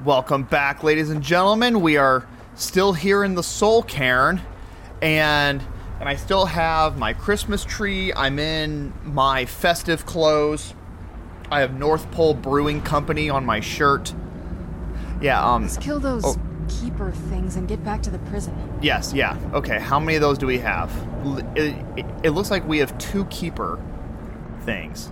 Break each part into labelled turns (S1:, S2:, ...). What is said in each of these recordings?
S1: Welcome back, ladies and gentlemen. We are still here in the Soul Cairn, and I still have my Christmas tree. I'm in my festive clothes. I have North Pole Brewing Company on my shirt. Yeah,
S2: Let's kill those keeper things and get back to the prison.
S1: Yes, yeah. Okay, how many of those do we have? It looks like we have 2 keeper things.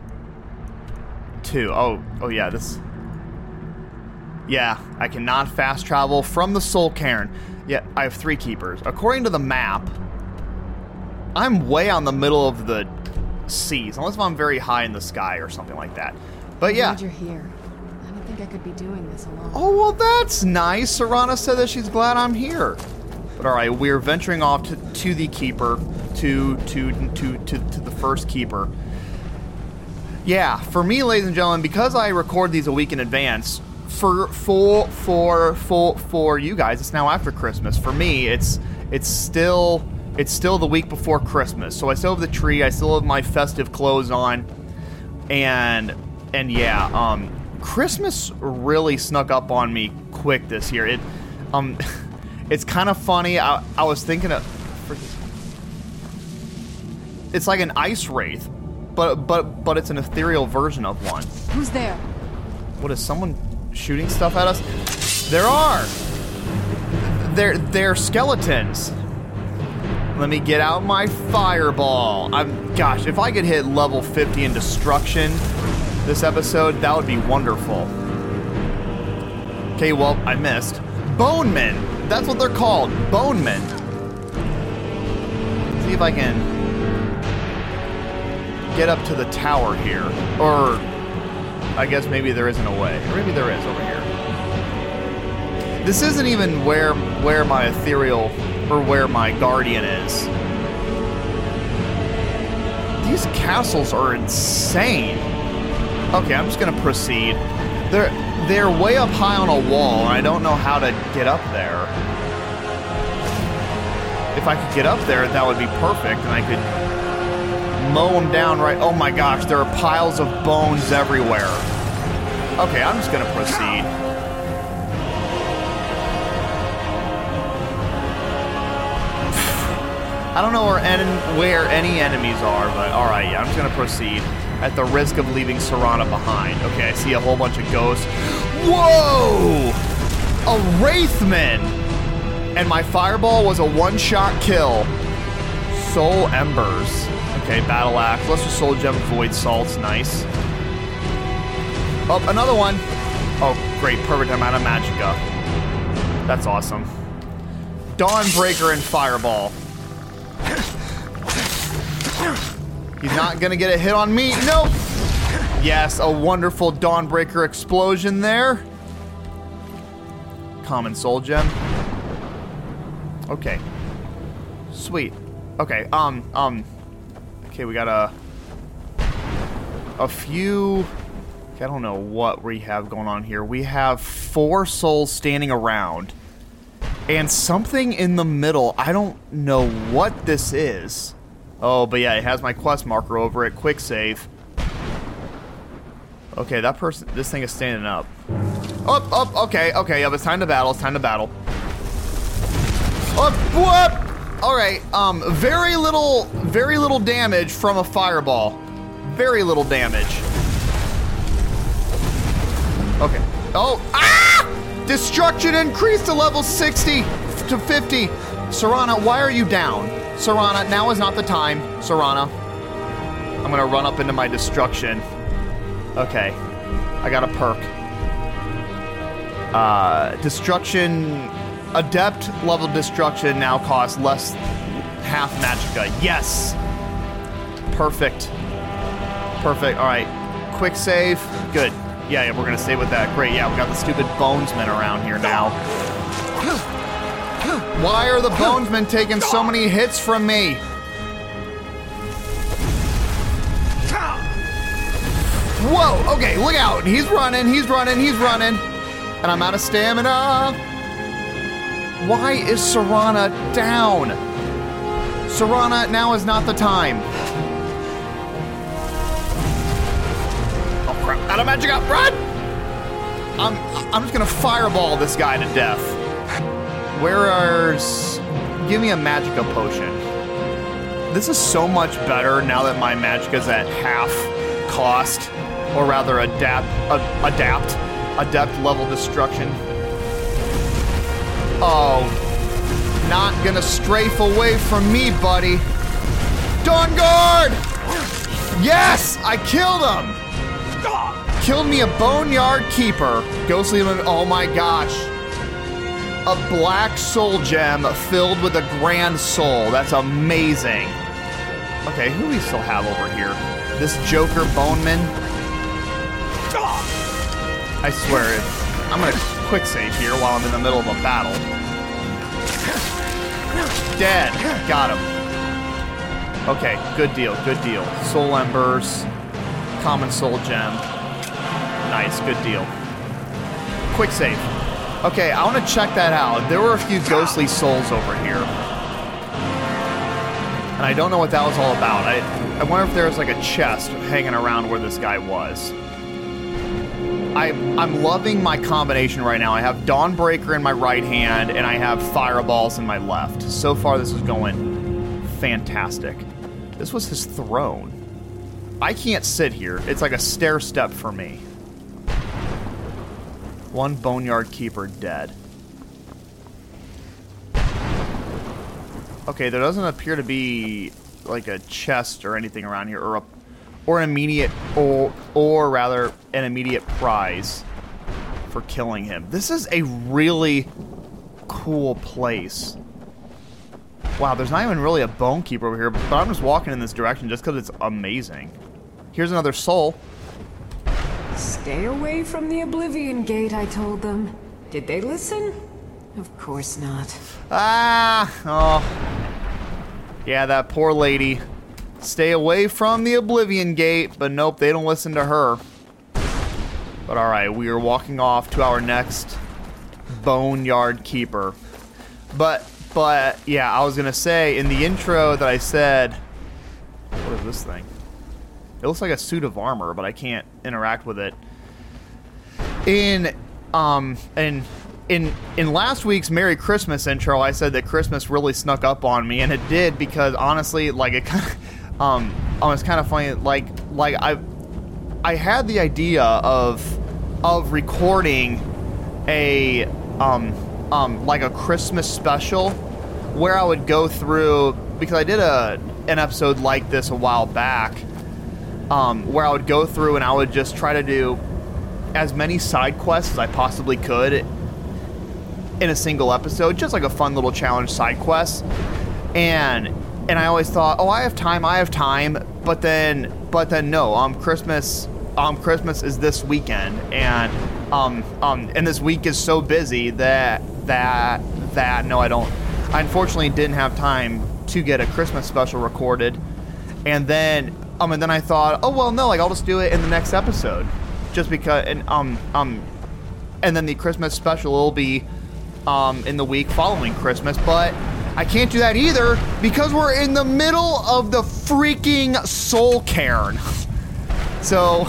S1: 2. Oh yeah, this... Yeah, I cannot fast travel from the Soul Cairn. Yeah, I have 3 keepers. According to the map, I'm way on the middle of the seas, unless I'm very high in the sky or something like that. But yeah.
S2: I'm glad you're here. I don't think I could be doing this alone.
S1: Oh, well, that's nice. Serana said that she's glad I'm here. But all right, we're venturing off to the keeper, to the first keeper. Yeah, for me, ladies and gentlemen, because I record these a week in advance, for you guys, it's now after Christmas. For me, it's still the week before Christmas. So I still have the tree, I still have my festive clothes on, and yeah, Christmas really snuck up on me quick this year. It's kind of funny. I was thinking of, it's like an ice wraith, but it's an ethereal version of one.
S2: Who's there?
S1: What, is someone shooting stuff at us? There are. They're skeletons. Let me get out my fireball. Gosh, if I could hit level 50 in destruction this episode, that would be wonderful. Okay, well, I missed. Bonemen. That's what they're called. Bonemen. See if I can get up to the tower here. Or I guess maybe there isn't a way. Or maybe there is over here. This isn't even where my ethereal, or where my guardian is. These castles are insane. Okay, I'm just gonna proceed. They're way up high on a wall, and I don't know how to get up there. If I could get up there, that would be perfect, and I could mow them down right... Oh my gosh, there are piles of bones everywhere. Okay, I'm just gonna proceed. I don't know where any enemies are, but alright, yeah, I'm just gonna proceed at the risk of leaving Serana behind. Okay, I see a whole bunch of ghosts. Whoa! A Wraithman! And my fireball was a one-shot kill. Soul Embers. Okay, Battle Axe. Lesser Soul Gem, Void Salts. Nice. Oh, another one. Oh, great. Perfect amount of Magicka. That's awesome. Dawnbreaker and Fireball. He's not gonna get a hit on me. Nope. Yes, a wonderful Dawnbreaker explosion there. Common Soul Gem. Okay. Sweet. Okay, okay, we got a few... I don't know what we have going on here. We have 4 souls standing around. And something in the middle. I don't know what this is. Oh, but yeah, it has my quest marker over it. Quick save. Okay, this thing is standing up. Okay, yeah, it's time to battle, Whoop! Alright, very little damage from a fireball. Very little damage. Okay. Oh, Destruction increased to level 60 to 50. Serana, why are you down? Serana, now is not the time. Serana. I'm gonna run up into my destruction. Okay. I got a perk. Destruction... Adept level destruction now costs half Magicka. Yes! Perfect. Alright. Quick save. Good. Yeah, we're gonna stay with that. Great, yeah, we got the stupid bonesmen around here now. Why are the bonesmen taking so many hits from me? Whoa, okay, look out. He's running. And I'm out of stamina. Why is Serana down? Serana, now is not the time. Oh crap, out of Magicka, run! I'm just gonna fireball this guy to death. Give me a Magicka potion. This is so much better now that my Magicka's at half cost, or rather adept level destruction. Oh, not gonna strafe away from me, buddy. Dawnguard! Yes, I killed him. Killed me a Boneyard Keeper. Ghostly, oh my gosh. A black soul gem filled with a grand soul. That's amazing. Okay, who do we still have over here? This Joker Boneman. I swear, I'm gonna quick save here while I'm in the middle of a battle. Dead. Got him. Okay, good deal, good deal. Soul Embers. Common Soul Gem. Nice, good deal. Quick save. Okay, I want to check that out. There were a few ghostly souls over here. And I don't know what that was all about. I wonder if there was like a chest hanging around where this guy was. I'm loving my combination right now. I have Dawnbreaker in my right hand, and I have Fireballs in my left. So far, this is going fantastic. This was his throne. I can't sit here. It's like a stair step for me. One Boneyard Keeper dead. Okay, there doesn't appear to be like a chest or anything around here, or an immediate prize for killing him. This is a really cool place. Wow, there's not even really a Bone Keeper over here, but I'm just walking in this direction just because it's amazing. Here's another soul.
S3: Stay away from the Oblivion Gate, I told them. Did they listen? Of course not.
S1: Oh. Yeah, that poor lady. Stay away from the Oblivion Gate, but nope, they don't listen to her. But alright, we are walking off to our next Boneyard Keeper. But, yeah, I was gonna say, in the intro that I said... What is this thing? It looks like a suit of armor, but I can't interact with it. In last week's Merry Christmas intro, I said that Christmas really snuck up on me, and it did, because honestly, like, it kind of, it's kind of funny, like I had the idea of recording a like a Christmas special where I would go through, because I did an episode like this a while back, where I would go through and I would just try to do as many side quests as I possibly could in a single episode, just like a fun little challenge side quest. And I always thought, oh, I have time, but then no, Christmas is this weekend, and this week is so busy that no, I unfortunately didn't have time to get a Christmas special recorded. And then I thought, oh well, no, like I'll just do it in the next episode, just because, and then the Christmas special will be in the week following Christmas, but I can't do that either because we're in the middle of the freaking Soul Cairn. So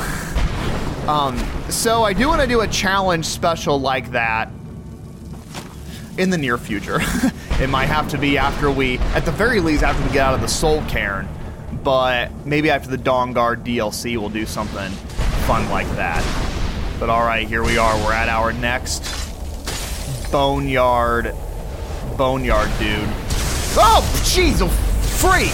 S1: I do want to do a challenge special like that in the near future. It might have to be at the very least, after we get out of the Soul Cairn. But maybe after the Dawnguard DLC, we'll do something fun like that. But alright, here we are. We're at our next Boneyard dude. Oh, jeez, oh, freak!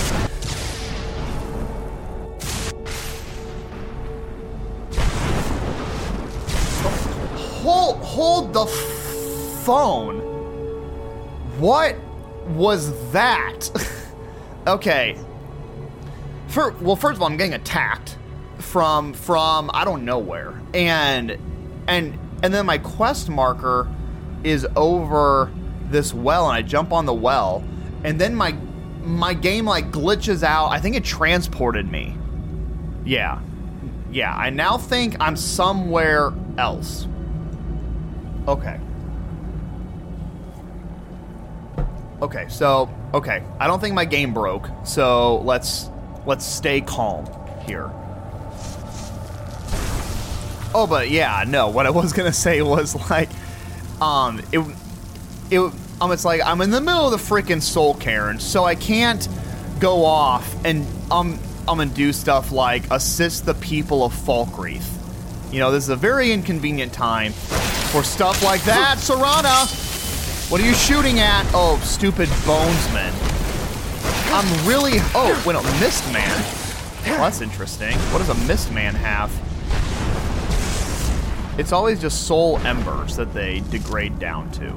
S1: Hold the phone. What was that? Okay. First of all, I'm getting attacked from I don't know where, and then my quest marker is over this well, and I jump on the well, and then my game like glitches out. I think it transported me. Yeah. I now think I'm somewhere else. Okay. So I don't think my game broke. So let's stay calm here. Oh, but yeah, no. What I was gonna say was like, it's like I'm in the middle of the freaking Soul Cairn, so I can't go off and I'm gonna do stuff like assist the people of Falkreath. You know, this is a very inconvenient time for stuff like that. Serana, what are you shooting at? Oh, stupid Bonesman. I'm really. Oh, wait, no, Mistman. Well, that's interesting. What does a Mistman have? It's always just soul embers that they degrade down to.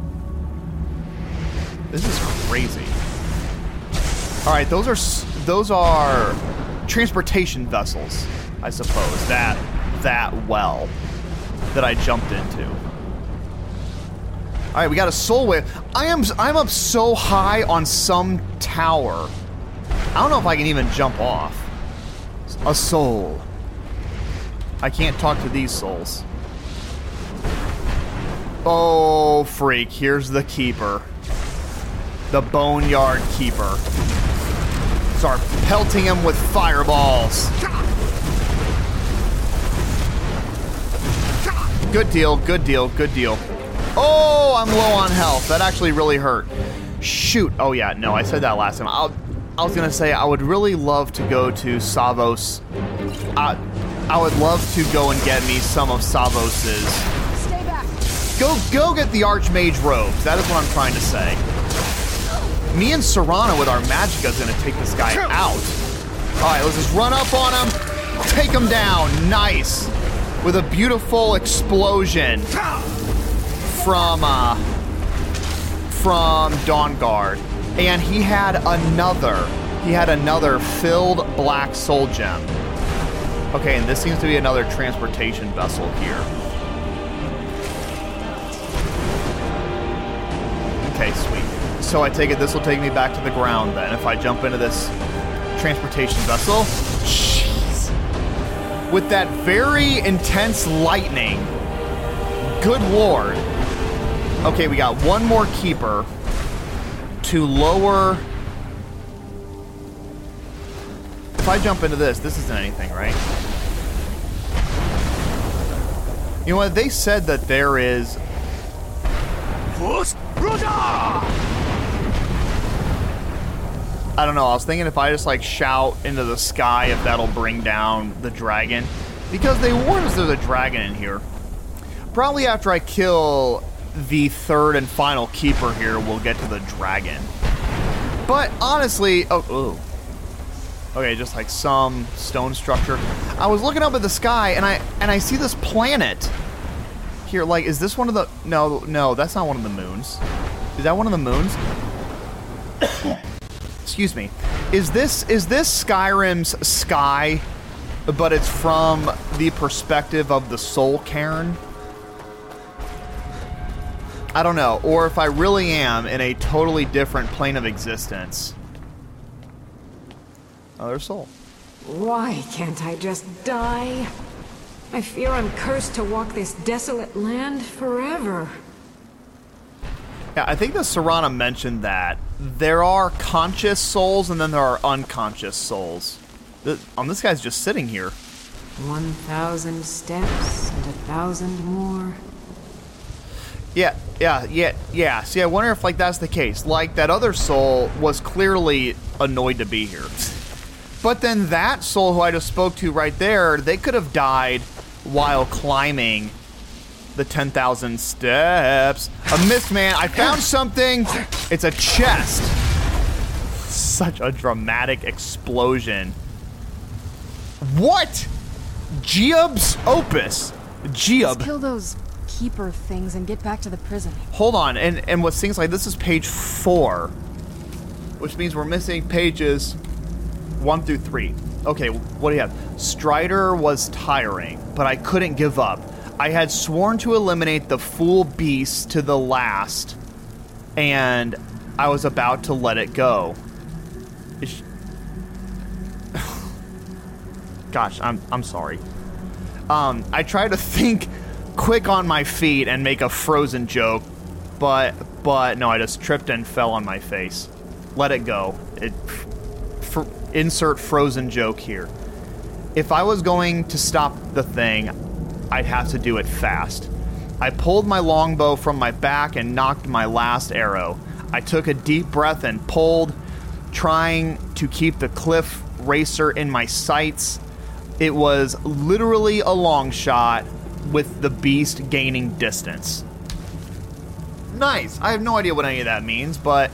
S1: This is crazy. All right, those are transportation vessels, I suppose. That well that I jumped into. All right, we got a soul wave. I'm up so high on some tower. I don't know if I can even jump off. A soul. I can't talk to these souls. Oh, freak. Here's the Keeper. The Boneyard Keeper. Start pelting him with fireballs. Good deal, good deal, good deal. Oh, I'm low on health. That actually really hurt. Shoot. Oh, yeah, no, I said that last time. I was going to say I would really love to go to Savos. I would love to go and get me some of Savos's.
S2: Stay back.
S1: Go get the Archmage robes. That is what I'm trying to say. Me and Serana with our Magicka is going to take this guy out. All right, let's just run up on him. Take him down. Nice. With a beautiful explosion from Dawnguard. And he had another filled black soul gem. Okay, and this seems to be another transportation vessel here. Okay, sweet. So I take it this will take me back to the ground then if I jump into this transportation vessel. Jeez. With that very intense lightning. Good lord. Okay, we got one more Keeper to lower. If I jump into this isn't anything, right? You know what? They said that there is. I don't know. I was thinking if I just like shout into the sky, if that'll bring down the dragon, because they warned us there's a dragon in here. Probably after I kill the third and final Keeper here, we'll get to the dragon. But honestly, okay, just like some stone structure. I was looking up at the sky and I see this planet here. Like, is this one of the? No, that's not one of the moons. Is that one of the moons? Excuse me. Is this Skyrim's sky, but it's from the perspective of the Soul Cairn? I don't know. Or if I really am in a totally different plane of existence. Another soul.
S3: Why can't I just die? I fear I'm cursed to walk this desolate land forever.
S1: Yeah, I think that Serana mentioned that there are conscious souls and then there are unconscious souls. This guy's just sitting here.
S3: 1,000 steps and 1,000 more.
S1: Yeah. See, I wonder if like that's the case. Like that other soul was clearly annoyed to be here. But then that soul who I just spoke to right there, they could have died while climbing the 10,000 steps. A Mistman. I found something. It's a chest. Such a dramatic explosion. What? Geob's Opus. Geob.
S2: Let's kill those Keeper things and get back to the prison.
S1: Hold on. And what things like this is page 4, which means we're missing pages 1 through 3. Okay, what do you have? Strider was tiring, but I couldn't give up. I had sworn to eliminate the fool beast to the last, and I was about to let it go. Gosh, I'm sorry. I tried to think quick on my feet and make a Frozen joke, but no, I just tripped and fell on my face. Let it go. Insert Frozen joke here. If I was going to stop the thing, I'd have to do it fast. I pulled my longbow from my back and knocked my last arrow. I took a deep breath and pulled, trying to keep the cliff racer in my sights. It was literally a long shot with the beast gaining distance. Nice. I have no idea what any of that means, but...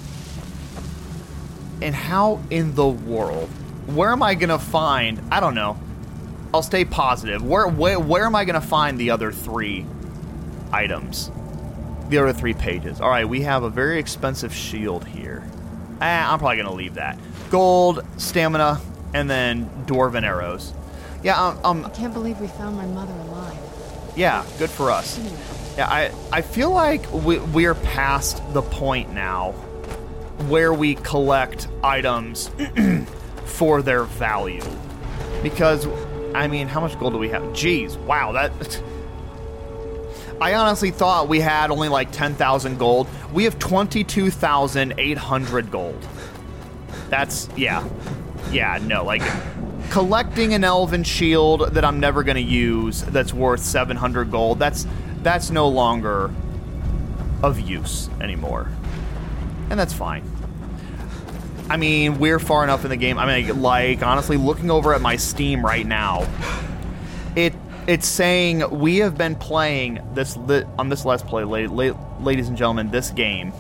S1: And how in the world? Where am I going to find... I don't know. I'll stay positive. Where am I going to find the other 3 items? The other 3 pages. All right, we have a very expensive shield here. I'm probably going to leave that. Gold, stamina, and then dwarven arrows. Yeah,
S2: I can't believe we found my mother alive.
S1: Yeah, good for us. Yeah, I feel like we're past the point now where we collect items for their value. Because, I mean, how much gold do we have? Jeez, wow, that... I honestly thought we had only like 10,000 gold. We have 22,800 gold. That's, yeah. Yeah, no, like, collecting an elven shield that I'm never going to use that's worth 700 gold, that's no longer of use anymore. And that's fine. I mean, we're far enough in the game. I mean, like, honestly, looking over at my Steam right now, it's saying we have been playing this on this Let's Play, ladies and gentlemen, this game.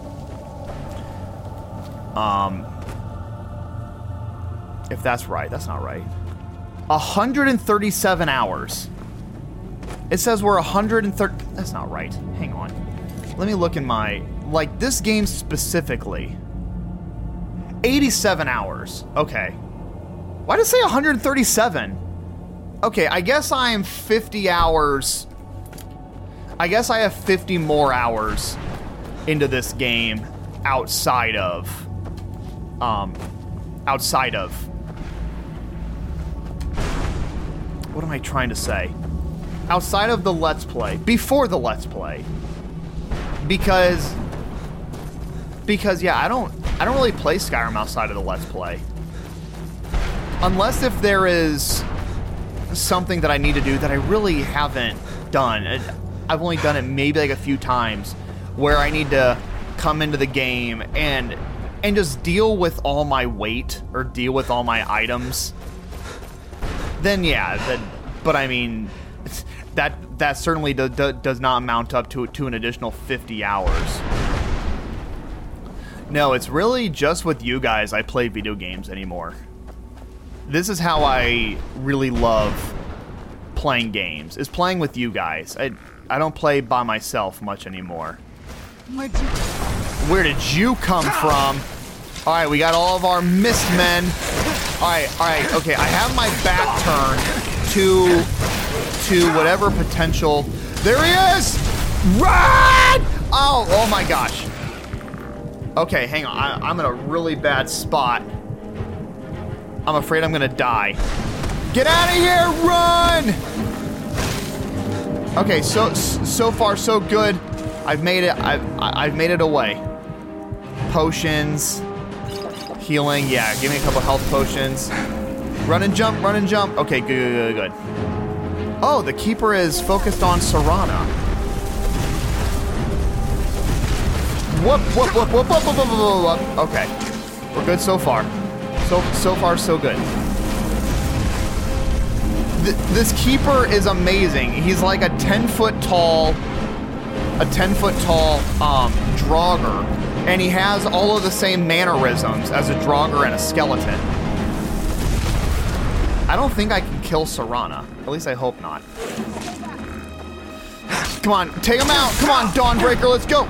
S1: If that's right, that's not right. 137 hours. It says we're 130. That's not right. Hang on. Let me look in my, like, this game specifically. 87 hours. Okay. Why did it say 137? Okay, I guess I am 50 hours. I guess I have 50 more hours into this game outside of what am I trying to say? Outside of the Let's Play, before the Let's Play. Because yeah, I don't really play Skyrim outside of the Let's Play. Unless if there is something that I need to do that I really haven't done. I've only done it maybe like a few times where I need to come into the game and just deal with all my weight or deal with all my items. Then yeah, but I mean, that certainly does not amount up to an additional 50 hours. No, it's really just with you guys I play video games anymore. This is how I really love playing games, is playing with you guys. I don't play by myself much anymore. Where did you come from? All right, we got all of our mist men. All right, okay. I have my back turned to whatever potential. There he is! Run! Oh my gosh. Okay, hang on. I'm in a really bad spot. I'm afraid I'm gonna die. Get out of here! Run! Okay, so far so good. I've made it. I've made it away. Potions, healing. Yeah, give me a couple health potions. Run and jump. Run and jump. Okay, good. Oh, the keeper is focused on Serana. Whoop. Okay, we're good so far. So far, so good. This keeper is amazing. He's like a 10-foot tall Draugr, and he has all of the same mannerisms as a Draugr and a skeleton. I don't think I can kill Serana. At least I hope not. Come on, take him out. Come on, Dawnbreaker, let's go.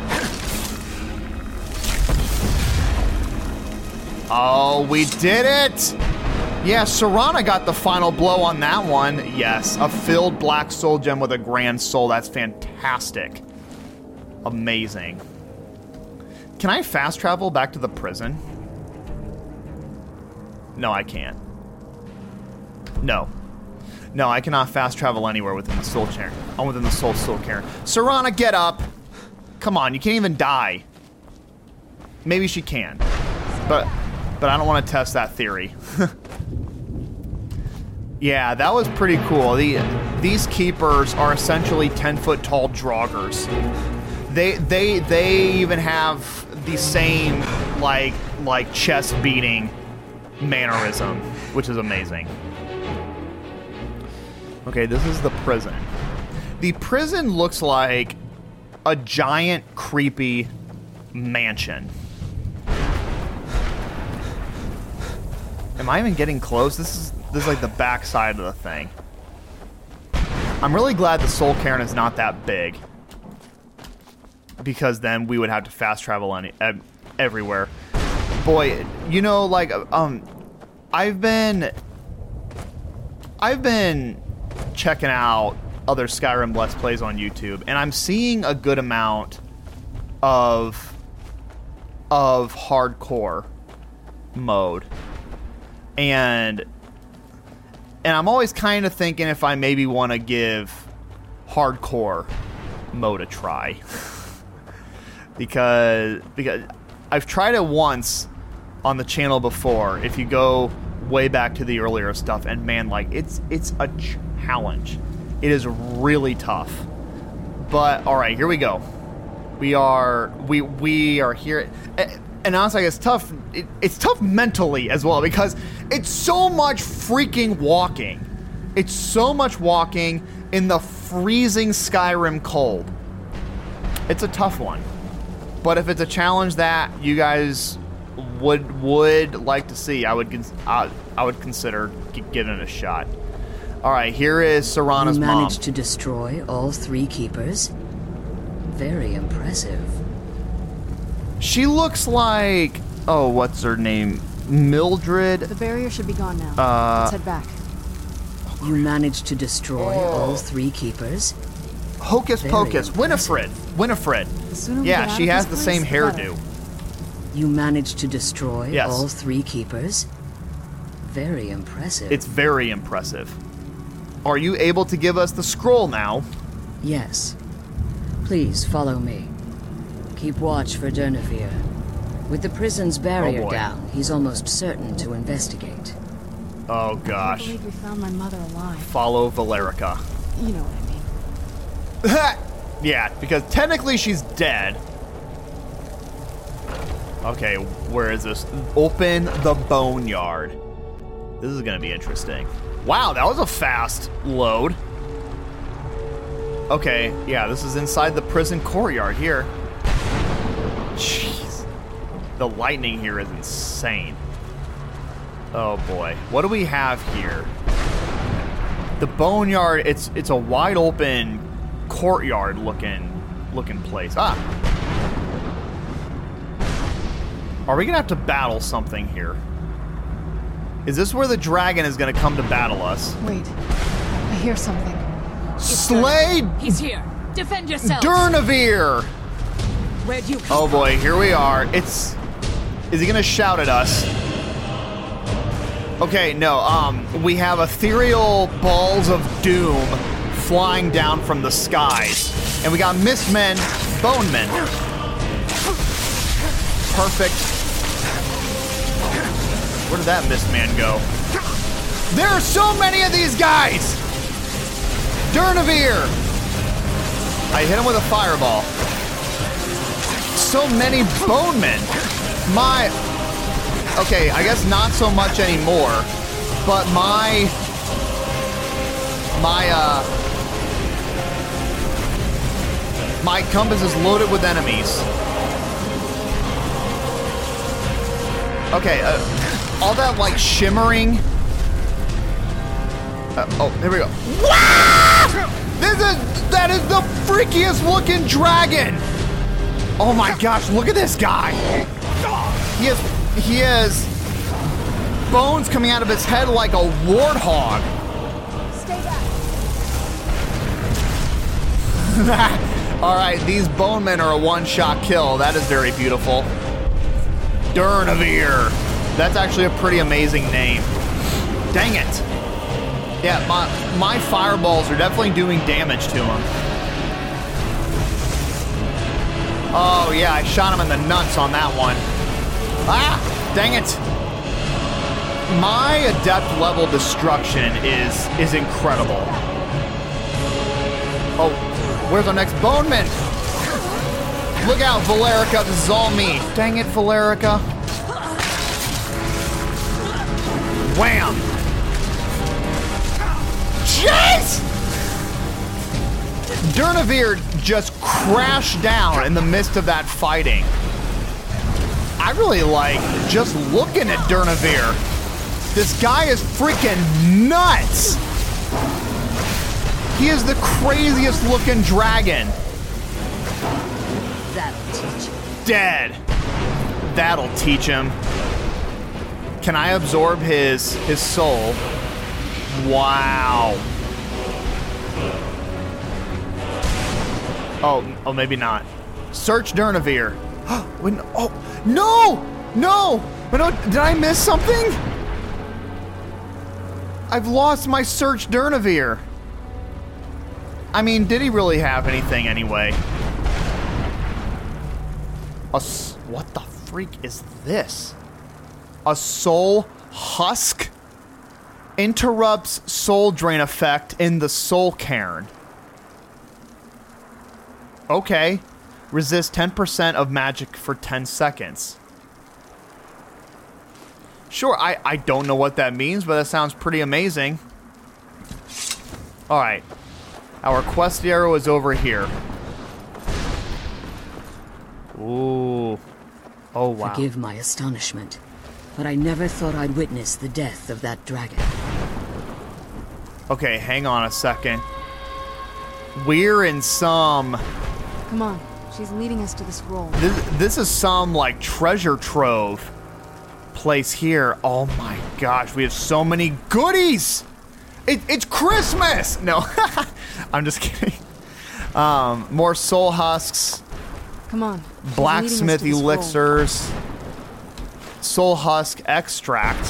S1: Oh, we did it! Yeah, Serana got the final blow on that one. Yes, a filled black soul gem with a grand soul. That's fantastic. Amazing. Can I fast travel back to the prison? No, I can't. No, I cannot fast travel anywhere within the soul chair. Within the soul cairn. Serana, get up! Come on, you can't even die. Maybe she can, but I don't want to test that theory. Yeah, that was pretty cool. These keepers are essentially 10-foot tall draugrs. They even have the same like chest beating mannerism, which is amazing. Okay, this is the prison. The prison looks like a giant creepy mansion. Am I even getting close? This is like the back side of the thing. I'm really glad the Soul Cairn is not that big, because then we would have to fast travel everywhere. Boy, you know, like I've been checking out other Skyrim Let's Plays on YouTube, and I'm seeing a good amount of hardcore mode. And I'm always kind of thinking if I maybe want to give hardcore mode a try. because I've tried it once on the channel before, if you go way back to the earlier stuff, and man, like it's a challenge. It is really tough. But all right, here we go. We are here. And honestly, it's tough. It's tough mentally as well, because it's so much freaking walking. It's so much walking in the freezing Skyrim cold. It's a tough one. But if it's a challenge that you guys would like to see, I would consider giving it a shot. All right, here is Serana's mom.
S4: You managed to destroy all 3 keepers? Very impressive.
S1: She looks like, oh, what's her name? Mildred?
S2: The barrier should be gone now. Let's head back.
S4: You managed to destroy all 3 keepers?
S1: Hocus Pocus. Winifred.
S2: The sooner we get
S1: Yeah,
S2: out
S1: she
S2: of
S1: has
S2: this
S1: the
S2: place,
S1: same
S2: the
S1: hairdo.
S2: better.
S4: You managed to destroy
S1: Yes.
S4: all 3 keepers? Very impressive.
S1: It's very impressive. Are you able to give us the scroll now?
S4: Yes. Please follow me. Keep watch for Durnevere. With the prison's barrier
S1: boy.
S4: down, he's almost certain to investigate.
S1: Oh,
S2: I
S1: gosh.
S2: can't believe we found my mother alive.
S1: Follow Valerica.
S2: You know what I mean.
S1: Yeah, because technically she's dead. Okay, where is this? Open the boneyard. This is going to be interesting. Wow, that was a fast load. Okay, yeah, this is inside the prison courtyard here. Jeez. The lightning here is insane. Oh boy. What do we have here? The boneyard, it's a wide open courtyard looking place. Ah. Are we gonna have to battle something here? Is this where the dragon is gonna come to battle us?
S2: Wait, I hear something.
S1: Slay
S5: He's here. Defend yourself.
S1: Durnevere!
S5: Where'd you come
S1: Oh boy, here we are. Is he gonna shout at us? Okay, no, we have ethereal balls of doom flying down from the skies. And we got Mistmen, Bonemen. Perfect. Where did that Mistman go? There are so many of these guys! Durnevere! I hit him with a fireball. So many Bonemen. Okay, I guess not so much anymore, but my compass is loaded with enemies. Okay, all that like shimmering. Oh, here we go. Wow! That is the freakiest looking dragon. Oh my gosh, look at this guy. He has bones coming out of his head like a warthog.
S2: Stay back.
S1: All right, these Bonemen are a one-shot kill. That is very beautiful. Durnevere. That's actually a pretty amazing name. Dang it. Yeah, my fireballs are definitely doing damage to him. Oh yeah, I shot him in the nuts on that one. Ah, dang it. my adept level destruction is incredible. Oh, where's our next Boneman? Look out, Valerica, this is all me. Dang it, Valerica. Wham! Jeez! Durnevere just crashed down in the midst of that fighting. I really like just looking at Durnevere. This guy is freaking nuts. He is the craziest looking dragon.
S4: That'll teach you.
S1: Dead. That'll teach him. Can I absorb his soul? Wow. Oh, maybe not. Search Durnevere. Oh, no! No! Did I miss something? I've lost my search Durnevere. I mean, did he really have anything anyway? What the freak is this? A soul husk? Interrupts soul drain effect in the soul cairn. Okay. Resist 10% of magic for 10 seconds. Sure, I don't know what that means, but that sounds pretty amazing. Alright. Our quest arrow is over here. Ooh. Oh, wow.
S4: Forgive my astonishment, but I never thought I'd witness the death of that dragon.
S1: Okay, hang on a second. We're in some...
S2: Come on. She's leading us to the scroll.
S1: This is some, like, treasure trove place here. Oh my gosh, we have so many goodies! It's Christmas! No, I'm just kidding. More soul husks.
S2: Come on.
S1: Blacksmith elixirs. Soul husk extract.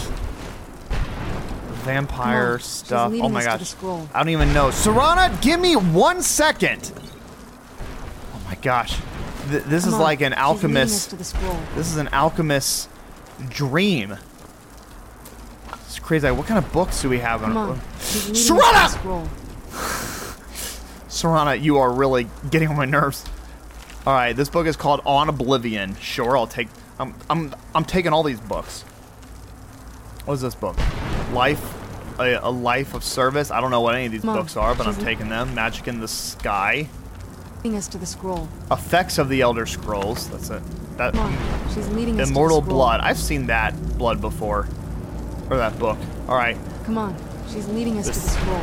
S1: Vampire stuff. Oh my gosh. I don't even know. Serana, give me 1 second. Oh my gosh. This is like an alchemist. This is an alchemist's dream. It's crazy. What kind of books do we have?
S2: Come on.
S1: Serana! Serana, you are really getting on my nerves. All right, this book is called On Oblivion. Sure, I'll take. I'm taking all these books. What is this book? A life of service. I don't know what any of these books are, but I'm taking them. Magic in the Sky.
S2: Leading us to the scroll.
S1: Effects of the Elder Scrolls. That's it.
S2: Come on. She's leading us
S1: Immortal
S2: to the scroll.
S1: Blood. I've seen that blood before, or that book. All right.
S2: Come on. She's leading us to the scroll.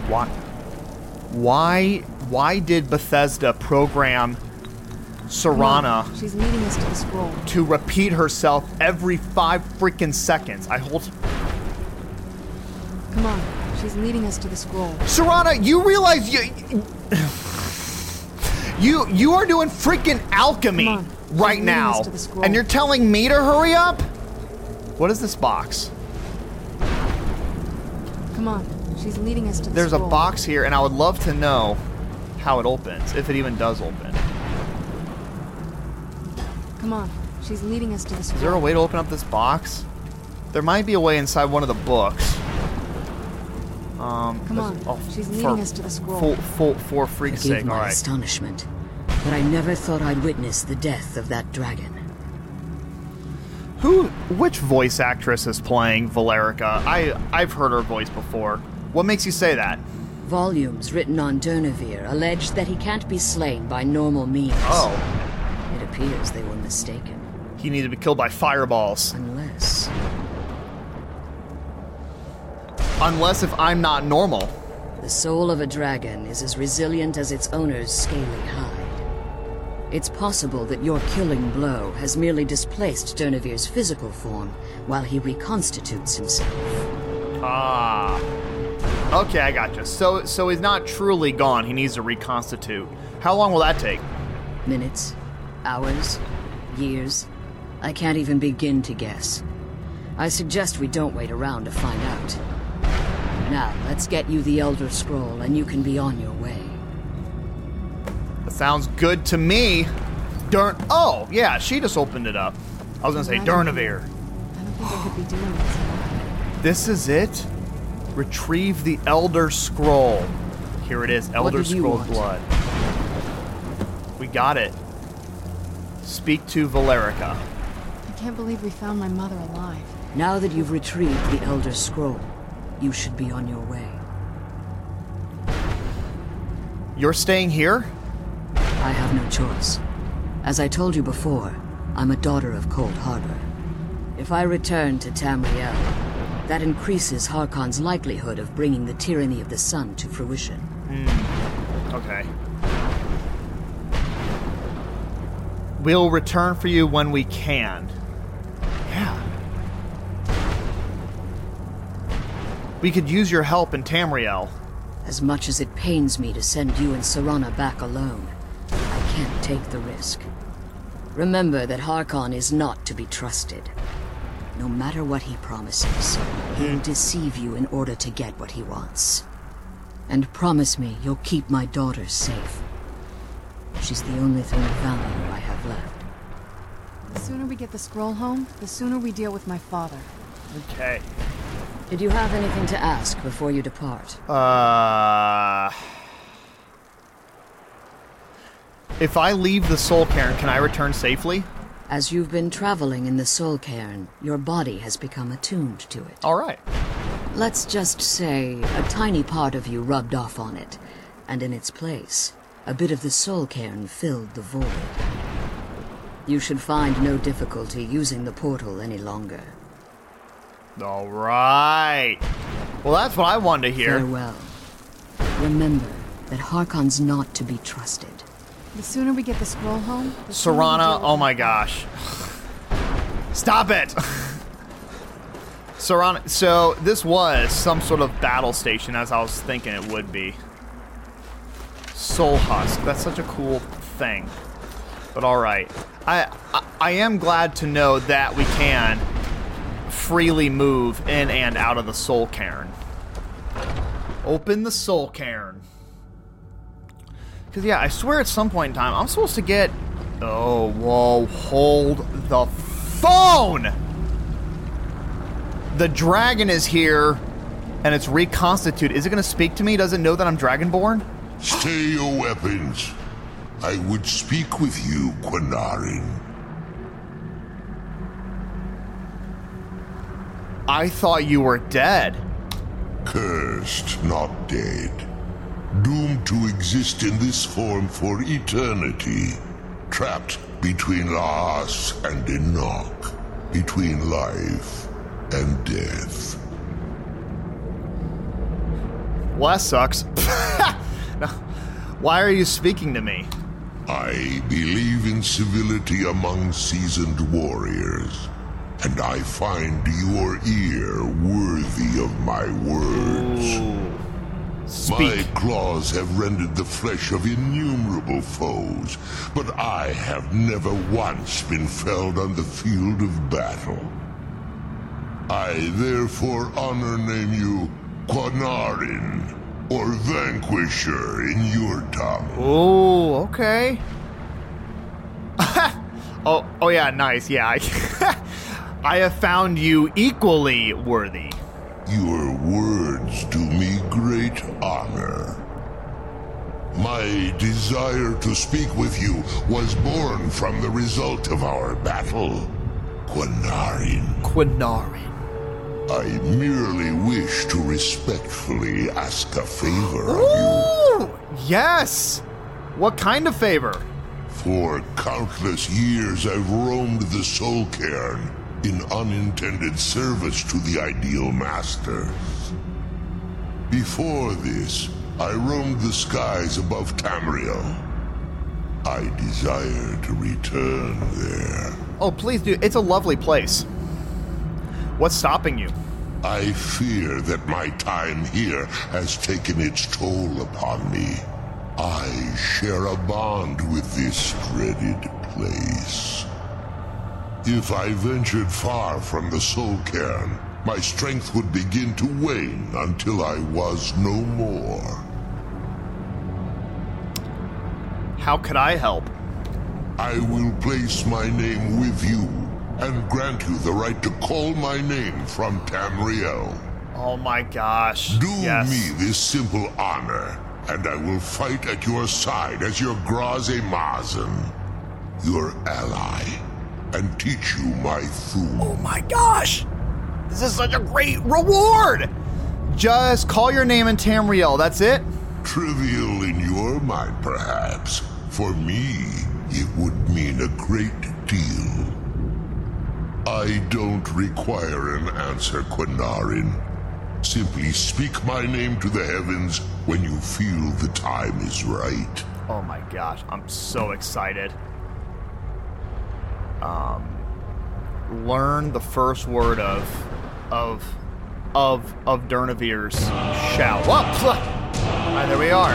S1: Why did Bethesda program Serana
S2: She's leading us to the scroll.
S1: to repeat herself every 5 freaking seconds?
S2: Come on. She's leading us to the scroll.
S1: Serana, you realize you are doing freaking alchemy right now, and you're telling me to hurry up? What is this box?
S2: Come on. She's leading us to the
S1: There's
S2: scroll.
S1: a box here, and I would love to know how it opens, if it even does open.
S2: Come on. She's leading us to the scroll.
S1: Is there a way to open up this box? There might be a way inside one of the books.
S2: Come on. She's leading us to the scroll.
S1: For freak's
S4: Forgive
S1: sake,
S4: my
S1: alright.
S4: astonishment, but I never thought I'd witness the death of that dragon.
S1: Which voice actress is playing Valerica? I've heard her voice before. What makes you say that?
S4: Volumes written on Durnevere allege that he can't be slain by normal means.
S1: Oh.
S4: It appears they were mistaken.
S1: He needed to be killed by fireballs. Unless if I'm not normal.
S4: The soul of a dragon is as resilient as its owner's scaly hide. It's possible that your killing blow has merely displaced Durnevere's physical form while he reconstitutes himself.
S1: Ah. Okay, I gotcha. So he's not truly gone. He needs to reconstitute. How long will that take?
S4: Minutes, hours, years. I can't even begin to guess. I suggest we don't wait around to find out. Now, let's get you the Elder Scroll and you can be on your way.
S1: That sounds good to me. Oh, yeah, she just opened it up. I was gonna say Durnevere.
S2: I don't think I could be doing this.
S1: This is it? Retrieve the Elder Scroll. Here it is, Elder Scroll Blood. We got it. Speak to Valerica.
S2: I can't believe we found my mother alive.
S4: Now that you've retrieved the Elder Scroll, you should be on your way.
S1: You're staying here?
S4: I have no choice. As I told you before, I'm a daughter of Cold Harbor. If I return to Tamriel, that increases Harkon's likelihood of bringing the tyranny of the sun to fruition.
S1: Okay. We'll return for you when we can. Yeah. We could use your help in Tamriel.
S4: As much as it pains me to send you and Serana back alone, I can't take the risk. Remember that Harkon is not to be trusted. No matter what he promises, he'll deceive you in order to get what he wants. And promise me you'll keep my daughter safe. She's the only thing of value I have left.
S2: The sooner we get the scroll home, the sooner we deal with my father.
S1: Okay.
S4: Did you have anything to ask before you depart?
S1: If I leave the Soul Cairn, can I return safely?
S4: As you've been traveling in the Soul Cairn, your body has become attuned to it.
S1: All right.
S4: Let's just say a tiny part of you rubbed off on it, and in its place, a bit of the Soul Cairn filled the void. You should find no difficulty using the portal any longer.
S1: All right. Well, that's what I wanted to hear.
S4: Farewell. Remember that Harkon's not to be trusted.
S2: The sooner we get the scroll home, the sooner we deal
S1: Serana,
S2: with
S1: oh
S2: my
S1: my gosh. Stop it! Serana, so this was some sort of battle station, as I was thinking it would be. Soul Husk, that's such a cool thing. But alright. I am glad to know that we can freely move in and out of the Soul Cairn. Open the Soul Cairn. Because, yeah, I swear at some point in time, I'm supposed to get... Oh, whoa, hold the phone! The dragon is here, and it's reconstituted. Is it going to speak to me? Does it know that I'm Dragonborn?
S6: Stay your weapons. I would speak with you, Quinarin.
S1: I thought you were dead.
S6: Cursed, not dead. Doomed to exist in this form for eternity. Trapped between Laas and Enoch. Between life and death.
S1: Well, that sucks. No. Why are you speaking to me?
S6: I believe in civility among seasoned warriors. And I find your ear worthy of my words.
S1: Ooh. Speak.
S6: My claws have rendered the flesh of innumerable foes, but I have never once been felled on the field of battle. I therefore honor name you Quinarin, or Vanquisher in your tongue.
S1: Oh, okay. oh yeah, nice. Yeah, I have found you equally worthy.
S6: Your words do me great honor. My desire to speak with you was born from the result of our battle, Quinarin.
S1: Quinarin.
S6: I merely wish to respectfully ask a favor of
S1: Ooh, yes! What kind of favor?
S6: For countless years I've roamed the Soul Cairn in unintended service to the Ideal Masters. Before this, I roamed the skies above Tamriel. I desire to return there.
S1: Oh, please do. It's a lovely place. What's stopping you?
S6: I fear that my time here has taken its toll upon me. I share a bond with this dreaded place. If I ventured far from the Soul Cairn, my strength would begin to wane until I was no more.
S1: How could I help?
S6: I will place my name with you and grant you the right to call my name from Tamriel.
S1: Oh my gosh.
S6: Do
S1: yes.
S6: me this simple honor, and I will fight at your side as your Graze Mazen, your ally, and teach you my Thum.
S1: Oh my gosh! This is such a great reward! Just call your name in Tamriel, that's it?
S6: Trivial in your mind, perhaps. For me, it would mean a great deal. I don't require an answer, Quinarin. Simply speak my name to the heavens when you feel the time is right.
S1: Oh my gosh, I'm so excited. Learn the first word of Durnavir's shout. Whoops! Alright, there we are.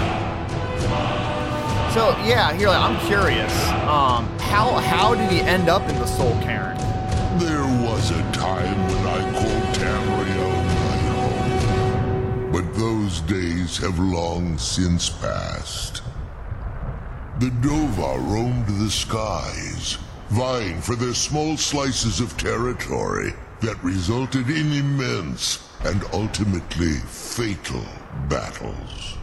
S1: So yeah, here I'm curious. How did he end up in the Soul Cairn?
S6: There was a time when I called Tamriel my home, but those days have long since passed. The Dova roamed the skies, vying for their small slices of territory that resulted in immense and ultimately fatal battles.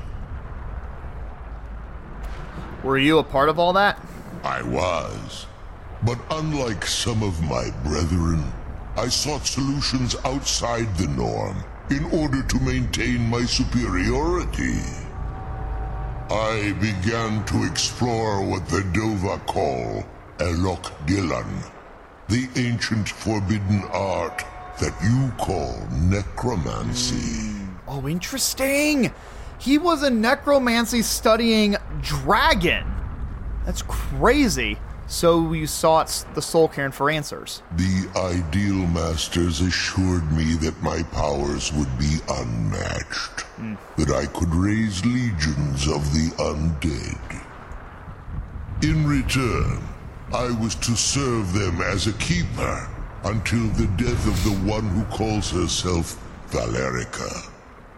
S1: Were you a part of all that?
S6: I was. But unlike some of my brethren, I sought solutions outside the norm in order to maintain my superiority. I began to explore what the Dova call Elok Gillan, the ancient forbidden art that you call necromancy.
S1: Oh, interesting! He was a necromancy studying dragon. That's crazy. So you sought the Soul Cairn for answers.
S6: The Ideal Masters assured me that my powers would be unmatched, that I could raise legions of the undead. In return, I was to serve them as a keeper until the death of the one who calls herself Valerica.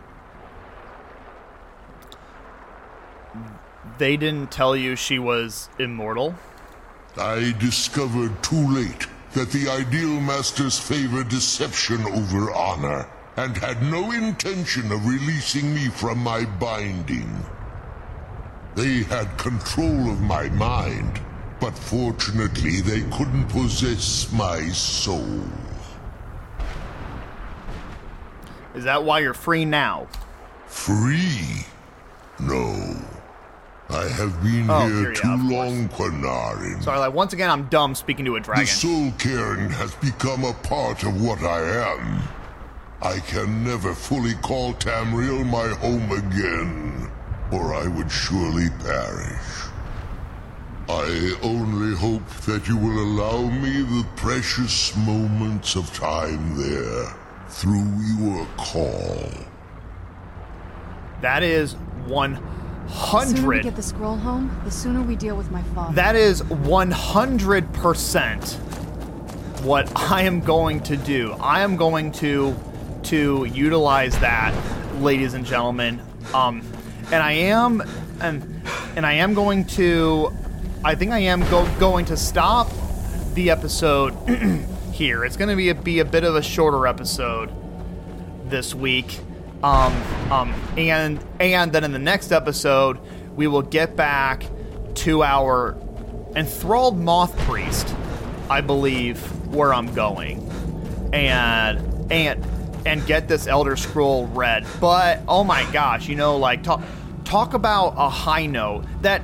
S1: They didn't tell you she was immortal?
S6: I discovered too late that the Ideal Masters favor deception over honor, and had no intention of releasing me from my binding. They had control of my mind, but fortunately they couldn't possess my soul.
S1: Is that why you're free now?
S6: Free? No. I have been here too long, Quinarin.
S1: Sorry, like, once again, I'm dumb speaking to a dragon.
S6: The Soul Cairn has become a part of what I am. I can never fully call Tamriel my home again, or I would surely perish. I only hope that you will allow me the precious moments of time there, through your call.
S2: The sooner we get the scroll home, the sooner we deal with my father.
S1: That is 100% what I am going to do. I am going to utilize that, ladies and gentlemen. And I am going to. I think I am going to stop the episode here. It's going to be a bit of a shorter episode this week. And then in the next episode, we will get back to our enthralled moth priest, I believe, where I'm going, and get this Elder Scroll read. But oh my gosh, like talk about a high note.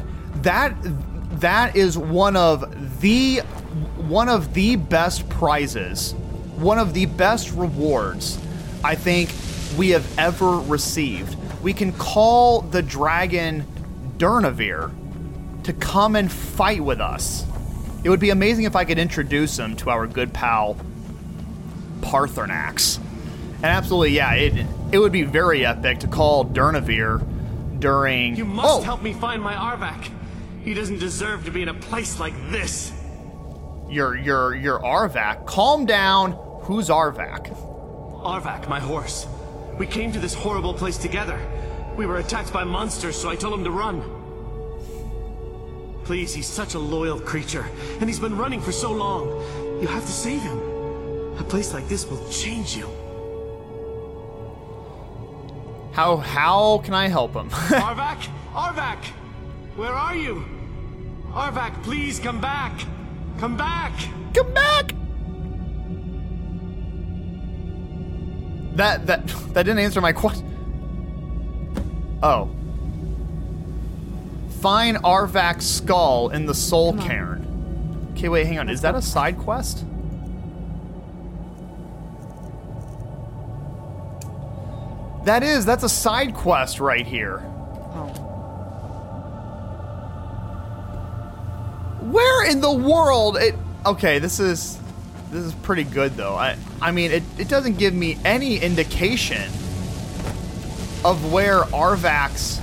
S1: That is one of the best prizes, one of the best rewards, I think, we have ever received. We can call the dragon Durnavir to come and fight with us. It would be amazing if I could introduce him to our good pal Paarthurnax. And absolutely, yeah, it would be very epic to call Durnavir during...
S7: You must help me find my Arvak. He doesn't deserve to be in a place like this.
S1: Your Arvak? Calm down. Who's Arvak?
S7: Arvak, my horse. We came to this horrible place together. We were attacked by monsters, so I told him to run. Please, he's such a loyal creature, and he's been running for so long. You have to save him. A place like this will change you.
S1: How can I help him?
S7: Arvak? Arvak! Where are you? Arvak, please come back! Come back!
S1: Come back! That didn't answer my question. Oh. Find Arvak's skull in the Soul Cairn. Okay, wait, hang on. Is that a side quest? That's a side quest right here. Where in the world okay, this is pretty good though. I mean it doesn't give me any indication of where Arvak's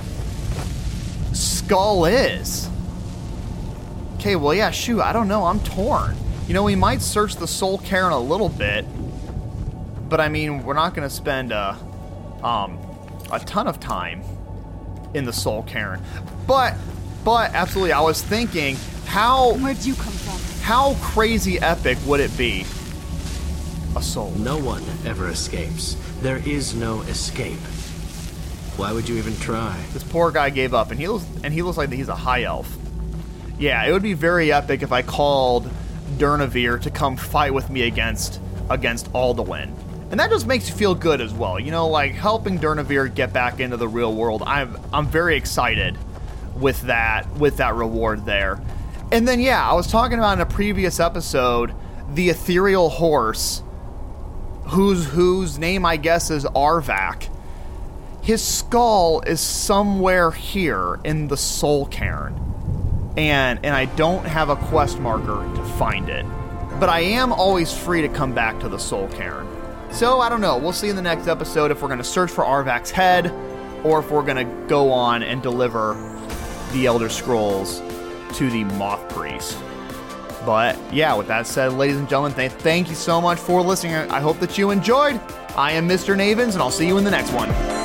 S1: skull is. Okay, well yeah, shoot, I don't know, I'm torn. You know, we might search the Soul Cairn a little bit, but I mean, we're not gonna spend a ton of time in the Soul Cairn. But absolutely, I was thinking,
S2: Where'd you come from?
S1: How crazy epic would it be? A soul.
S7: No one ever escapes. There is no escape. Why would you even try?
S1: This poor guy gave up, and he looks like he's a high elf. Yeah, it would be very epic if I called Durnavir to come fight with me against Alduin. And that just makes you feel good as well. You know, like helping Durnavir get back into the real world. I'm very excited with that reward there. And then yeah, I was talking about in a previous episode the ethereal horse whose name I guess is Arvak. His skull is somewhere here in the Soul Cairn. And I don't have a quest marker to find it. But I am always free to come back to the Soul Cairn. So, I don't know. We'll see in the next episode if we're going to search for Arvak's head or if we're going to go on and deliver the Elder Scrolls to the Moth Priest. But, yeah, with that said, ladies and gentlemen, thank you so much for listening. I hope that you enjoyed. I am Mr. Navens, and I'll see you in the next one.